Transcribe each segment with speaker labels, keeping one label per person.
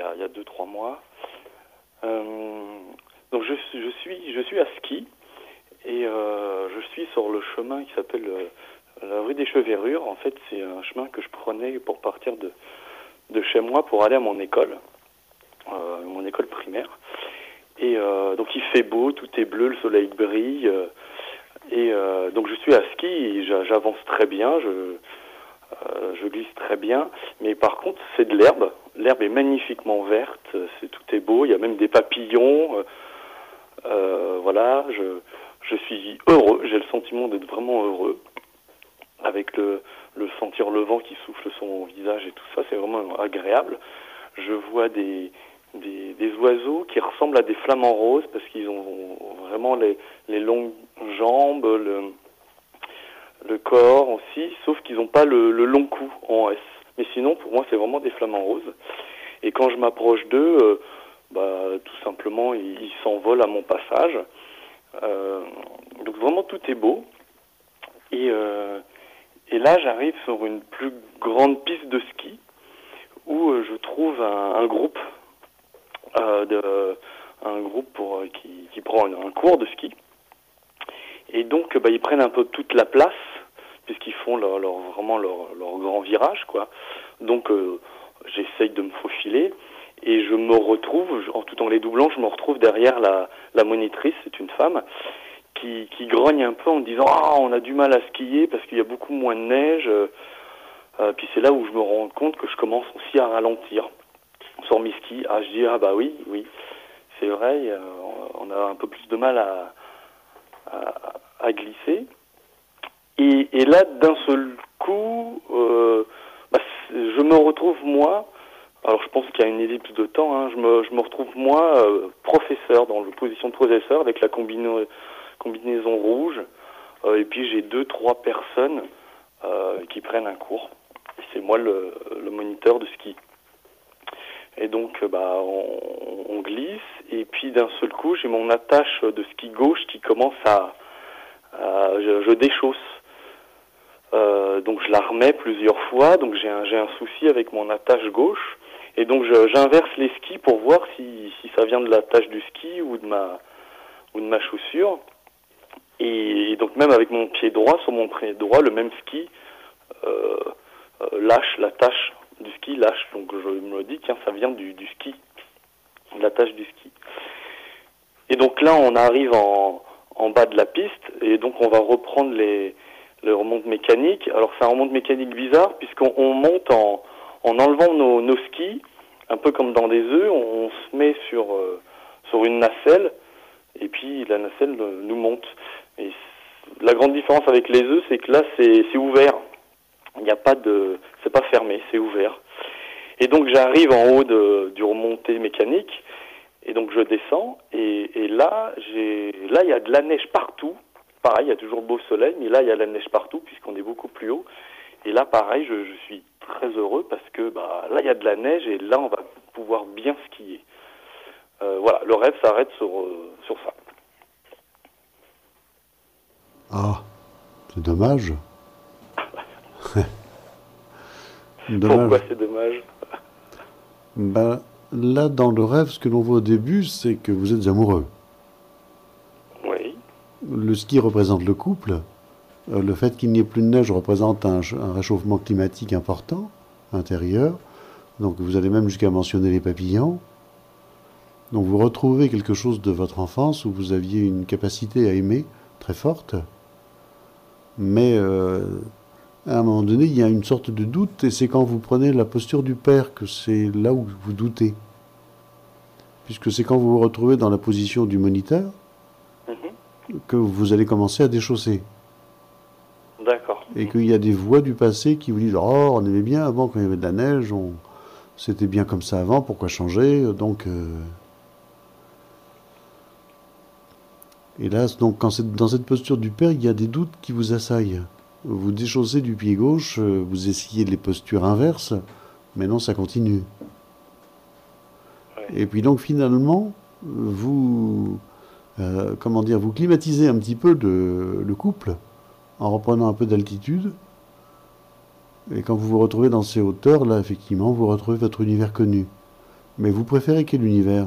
Speaker 1: il y a 2-3 mois. Donc je suis à ski et je suis sur le chemin qui s'appelle la rue des Cheverures. En fait, c'est un chemin que je prenais pour partir de chez moi pour aller à mon école primaire. Et donc il fait beau, tout est bleu, le soleil brille. Donc je suis à ski et j'avance très bien, je glisse très bien. Mais par contre, c'est de l'herbe. L'herbe est magnifiquement verte, tout est beau. Il y a même des papillons. Voilà, je suis heureux. J'ai le sentiment d'être vraiment heureux avec le sentir le vent qui souffle sur mon visage et tout ça. C'est vraiment agréable. Je vois des oiseaux qui ressemblent à des flamants roses parce qu'ils ont vraiment les longues jambes, le corps aussi, sauf qu'ils n'ont pas le long cou en S. Mais sinon, pour moi, c'est vraiment des flamants roses. Et quand je m'approche d'eux, tout simplement, ils s'envolent à mon passage. Donc vraiment, tout est beau. Et là, j'arrive sur une plus grande piste de ski où je trouve un groupe qui prend un cours de ski. Et donc, ils prennent un peu toute la place puisqu'ils font vraiment leur grand virage, quoi. Donc, j'essaye de me faufiler et je me retrouve, tout en les doublant, je me retrouve derrière la monitrice, c'est une femme, qui grogne un peu en disant « Ah, on a du mal à skier parce qu'il y a beaucoup moins de neige. » Puis c'est là où je me rends compte que je commence aussi à ralentir sur mes skis. Ah, je dis « Ah bah oui, c'est vrai, on a un peu plus de mal à glisser. » Et là, d'un seul coup, je me retrouve, moi, alors je pense qu'il y a une ellipse de temps, hein, je me retrouve, moi, professeur, dans la position de professeur, avec la combinaison rouge, et puis j'ai 2-3 personnes qui prennent un cours. Et c'est moi le moniteur de ski. Et donc, on glisse, et puis d'un seul coup, j'ai mon attache de ski gauche qui commence je déchausse. Donc je la remets plusieurs fois, donc j'ai un souci avec mon attache gauche, et donc j'inverse les skis pour voir si ça vient de l'attache du ski ou de ma chaussure. Et donc même avec mon pied droit, sur mon pied droit, le même ski lâche, l'attache du ski lâche. Donc je me dis, tiens, ça vient du ski, de l'attache du ski. Et donc là, on arrive en bas de la piste, et donc on va reprendre les remontes mécaniques. Alors c'est un remonte mécanique bizarre, puisqu'on monte en enlevant nos skis, un peu comme dans des œufs, on se met sur une nacelle, et puis la nacelle nous monte. Et la grande différence avec les œufs, c'est que là, c'est ouvert. Il n'y a pas c'est pas fermé, c'est ouvert. Et donc j'arrive en haut du remontée mécanique, et donc je descends, et là, il y a de la neige partout. Pareil, il y a toujours beau soleil, mais là, il y a de la neige partout, puisqu'on est beaucoup plus haut. Et là, pareil, je suis très heureux, parce que là, il y a de la neige, et là, on va pouvoir bien skier. Voilà, le rêve s'arrête sur ça.
Speaker 2: Ah, c'est dommage. Dommage.
Speaker 1: Pourquoi c'est dommage?
Speaker 2: Là, dans le rêve, ce que l'on voit au début, c'est que vous êtes amoureux.
Speaker 1: Oui.
Speaker 2: Le ski représente le couple. Le fait qu'il n'y ait plus de neige représente un réchauffement climatique important, intérieur. Donc vous allez même jusqu'à mentionner les papillons. Donc vous retrouvez quelque chose de votre enfance où vous aviez une capacité à aimer très forte. Mais à un moment donné, il y a une sorte de doute, et c'est quand vous prenez la posture du père que c'est là où vous doutez. Puisque c'est quand vous vous retrouvez dans la position du moniteur que vous allez commencer à déchausser.
Speaker 1: D'accord.
Speaker 2: Et qu'il y a des voix du passé qui vous disent « Oh, on aimait bien avant quand il y avait de la neige, c'était bien comme ça avant, pourquoi changer ?» Donc, hélas, donc, dans cette posture du père, il y a des doutes qui vous assaillent. Vous déchaussez du pied gauche, vous essayez les postures inverses, mais non, ça continue.
Speaker 1: Ouais.
Speaker 2: Et puis donc finalement, vous climatisez un petit peu le couple en reprenant un peu d'altitude. Et quand vous vous retrouvez dans ces hauteurs, là, effectivement, vous retrouvez votre univers connu. Mais vous préférez quel univers?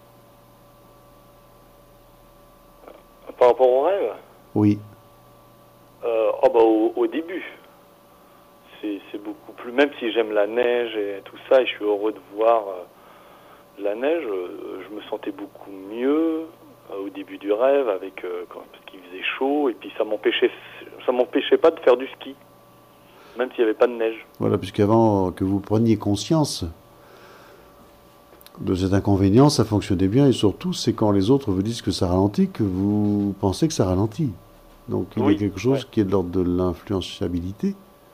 Speaker 1: Par rapport au rêve,
Speaker 2: Oui.
Speaker 1: oh bah au début, c'est beaucoup plus. Même si j'aime la neige et tout ça, et je suis heureux de voir la neige, je me sentais beaucoup mieux au début du rêve parce qu'il faisait chaud et puis ça m'empêchait pas de faire du ski, même s'il n'y avait pas de neige.
Speaker 2: Voilà, puisqu'avant que vous preniez conscience de cet inconvénient, ça fonctionnait bien, et surtout, c'est quand les autres vous disent que ça ralentit que vous pensez que ça ralentit. Donc il y a
Speaker 1: Oui,
Speaker 2: quelque
Speaker 1: ouais.
Speaker 2: chose qui est de l'ordre de l'influençabilité.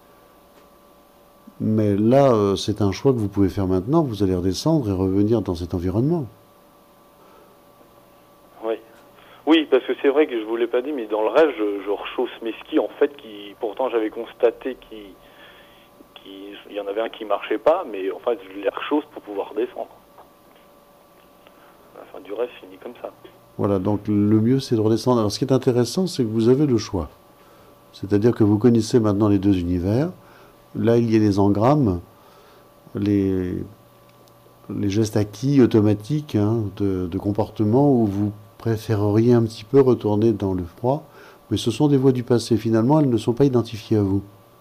Speaker 2: Mais là, c'est un choix que vous pouvez faire maintenant. Vous allez redescendre et revenir dans cet environnement.
Speaker 1: Oui. Oui, parce que c'est vrai que je vous l'ai pas dit, mais dans le rêve, je rechausse mes skis, en fait, qui, pourtant j'avais constaté qu'il y en avait un qui marchait pas, mais en fait, je les rechausse pour pouvoir descendre. La fin du rêve finit comme ça.
Speaker 2: Voilà, donc le mieux, c'est de redescendre. Alors ce qui est intéressant, c'est que vous avez le choix. C'est-à-dire que vous connaissez maintenant les deux univers. Là, il y a les engrammes, les, les gestes acquis automatiques, hein, de comportement où vous préféreriez un petit peu retourner dans le froid, mais ce sont des voies du passé. Finalement, elles ne sont pas identifiées à vous.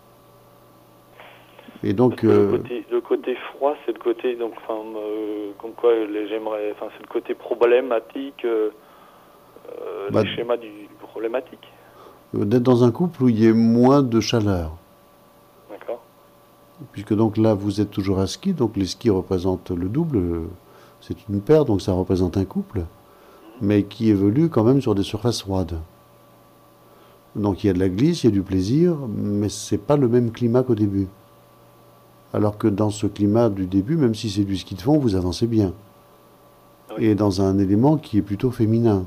Speaker 2: Et
Speaker 1: Parce
Speaker 2: donc,
Speaker 1: que le côté froid, c'est le côté, donc, enfin, comme quoi c'est le côté problématique,
Speaker 2: bah,
Speaker 1: les schémas du problématique.
Speaker 2: d'être dans un couple où il y ait moins de chaleur.
Speaker 1: D'accord.
Speaker 2: Puisque donc là, vous êtes toujours à ski, donc les skis représentent le double, c'est une paire, donc ça représente un couple, mais qui évolue quand même sur des surfaces froides. Donc il y a de la glisse, il y a du plaisir, mais c'est pas le même climat qu'au début. Alors que dans ce climat du début, même si c'est du ski de fond, vous avancez bien.
Speaker 1: Oui.
Speaker 2: Et dans un élément qui est plutôt féminin.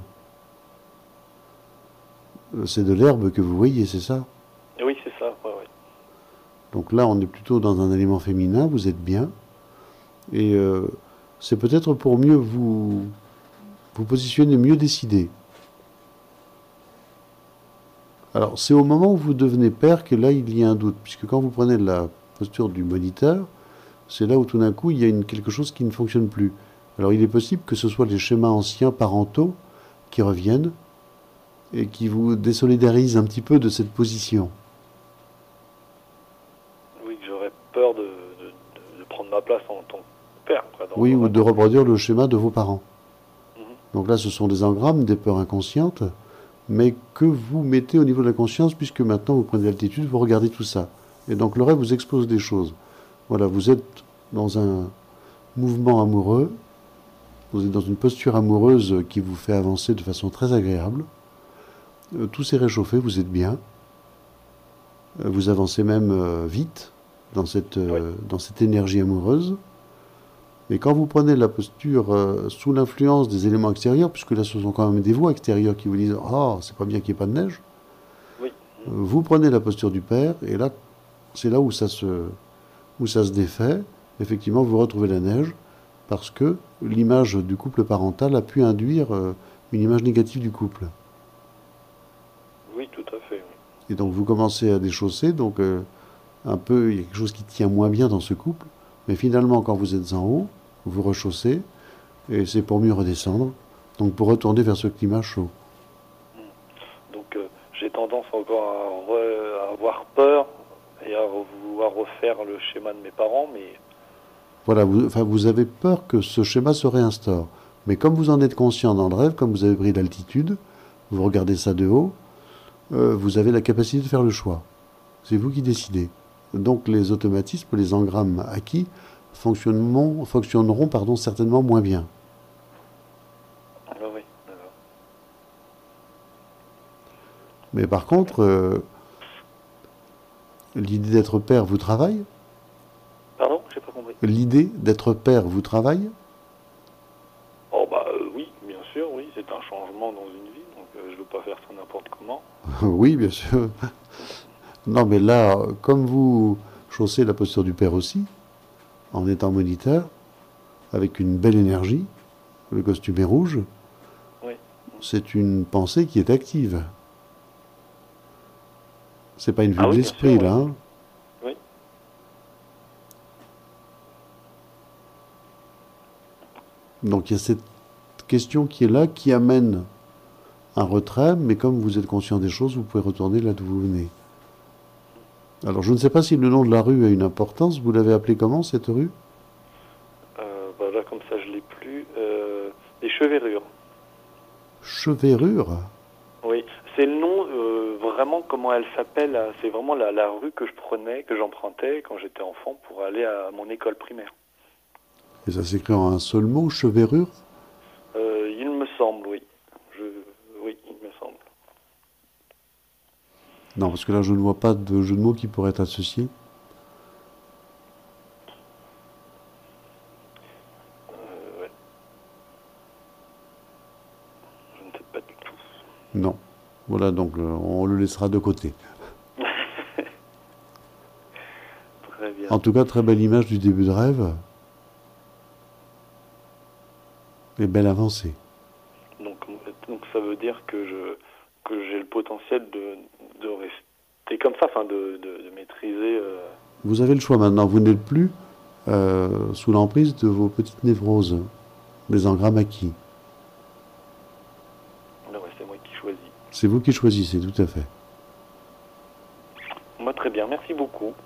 Speaker 2: C'est de l'herbe que vous voyez, c'est ça?
Speaker 1: Oui, c'est ça. Ouais, ouais.
Speaker 2: Donc là, on est plutôt dans un élément féminin, vous êtes bien. Et c'est peut-être pour mieux vous positionner, mieux décider. Alors, c'est au moment où vous devenez père que là, il y a un doute. Puisque quand vous prenez la posture du moniteur, c'est là où tout d'un coup, il y a quelque chose qui ne fonctionne plus. Alors, il est possible que ce soit les schémas anciens parentaux qui reviennent et qui vous désolidarisent un petit peu de cette position.
Speaker 1: Oui, que j'aurais peur de prendre ma place en tant que père, quoi, dans
Speaker 2: Oui,
Speaker 1: le
Speaker 2: ou
Speaker 1: rêve.
Speaker 2: de reproduire le schéma de vos parents.
Speaker 1: Mhm.
Speaker 2: Donc là, ce sont des engrammes, des peurs inconscientes, mais que vous mettez au niveau de la conscience, puisque maintenant vous prenez l'altitude, vous regardez tout ça. Et donc le rêve vous expose des choses. Voilà, vous êtes dans un mouvement amoureux, vous êtes dans une posture amoureuse qui vous fait avancer de façon très agréable. Tout s'est réchauffé, vous êtes bien. Vous avancez même vite
Speaker 1: Oui.
Speaker 2: dans cette énergie amoureuse. Mais quand vous prenez la posture sous l'influence des éléments extérieurs, puisque là ce sont quand même des voix extérieures qui vous disent «Oh, c'est pas bien qu'il n'y ait pas de neige»,
Speaker 1: Oui.
Speaker 2: vous prenez la posture du père, et là, c'est là où où ça se défait. Effectivement, vous retrouvez la neige, parce que l'image du couple parental a pu induire une image négative du couple.
Speaker 1: Oui, tout à fait. Oui.
Speaker 2: Et donc vous commencez à déchausser, donc un peu, il y a quelque chose qui tient moins bien dans ce couple, mais finalement, quand vous êtes en haut, vous rechaussez, et c'est pour mieux redescendre, donc pour retourner vers ce climat chaud.
Speaker 1: Donc j'ai tendance encore à avoir peur et à vouloir refaire le schéma de mes parents, mais
Speaker 2: Voilà, enfin, vous avez peur que ce schéma se réinstaure. Mais comme vous en êtes conscient dans le rêve, comme vous avez pris l'altitude, vous regardez ça de haut, vous avez la capacité de faire le choix. C'est vous qui décidez. Donc les automatismes, les engrammes acquis fonctionneront certainement moins bien.
Speaker 1: ah, oui, d'accord.
Speaker 2: Mais par contre, l'idée d'être père vous travaille.
Speaker 1: Pardon, j'ai pas compris.
Speaker 2: L'idée d'être père vous travaille.
Speaker 1: Oh bah oui, bien sûr, oui, c'est un changement dans une vie, donc je veux pas faire ça n'importe comment.
Speaker 2: Oui, bien sûr. Non, mais là, comme vous chaussez la posture du père aussi, en étant moniteur, avec une belle énergie, le costume est rouge,
Speaker 1: Oui,
Speaker 2: c'est une pensée qui est active. C'est pas une vue
Speaker 1: ah
Speaker 2: de
Speaker 1: oui, bien
Speaker 2: l'esprit,
Speaker 1: sûr, oui.
Speaker 2: là. Hein.
Speaker 1: Oui.
Speaker 2: Donc il y a cette question qui est là, qui amène un retrait, mais comme vous êtes conscient des choses, vous pouvez retourner là d'où vous venez. Alors je ne sais pas si le nom de la rue a une importance. Vous l'avez appelée comment, cette rue?
Speaker 1: Bah là, comme ça, je l'ai plus. Les Cheverures.
Speaker 2: Cheverure?
Speaker 1: Oui, c'est le nom, vraiment comment elle s'appelle. C'est vraiment la rue que je prenais, que j'empruntais quand j'étais enfant pour aller à mon école primaire.
Speaker 2: Et ça s'écrit en un seul mot, cheverure?
Speaker 1: Il me semble, oui. Je, oui, il me semble.
Speaker 2: Non, parce que là je ne vois pas de jeu de mots qui pourrait être associé.
Speaker 1: Ouais, je ne sais pas du tout.
Speaker 2: Non. Voilà, donc on le laissera de côté.
Speaker 1: Très bien.
Speaker 2: En tout cas, très belle image du début de rêve et belle avancée.
Speaker 1: Donc, donc ça veut dire que j'ai le potentiel de rester comme ça, enfin de maîtriser.
Speaker 2: Vous avez le choix maintenant, vous n'êtes plus sous l'emprise de vos petites névroses, des engrammes acquis.
Speaker 1: Non, ouais, c'est moi qui choisis.
Speaker 2: C'est vous qui choisissez, tout à fait.
Speaker 1: Moi, très bien. Merci beaucoup.